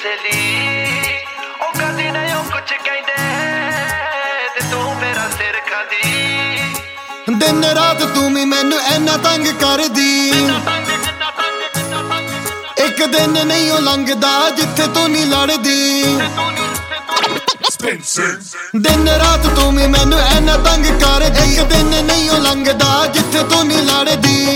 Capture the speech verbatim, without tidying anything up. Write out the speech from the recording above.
ਸਹੇਲੀ ਉਹ ਕਦੀ ਨਾ ਉਹ ਕੁਛ ਕਹਿੰਦੇ ਤੇ ਤੂੰ ਮੇਰਾ ਸਿਰ ਖਾਂਦੀ ਦਿਨ ਰਾਤ ਤੂੰ ਵੀ ਮੈਨੂੰ ਇੰਨਾ ਤੰਗ ਕਰਦੀ ਇੱਕ ਦਿਨ ਨਹੀਂ ਉਹ ਲੰਘਦਾ ਜਿੱਥੇ ਤੂੰ ਨਹੀਂ ਲੜਦੀ ਦਿਨ ਰਾਤ ਤੂੰ ਵੀ ਮੈਨੂੰ ਇੰਨਾ ਤੰਗ ਕਰਦੀ ਇੱਕ ਦਿਨ ਨਹੀਂ ਉਹ ਲੰਘਦਾ ਜਿੱਥੇ ਤੂੰ ਨਹੀਂ ਲੜਦੀ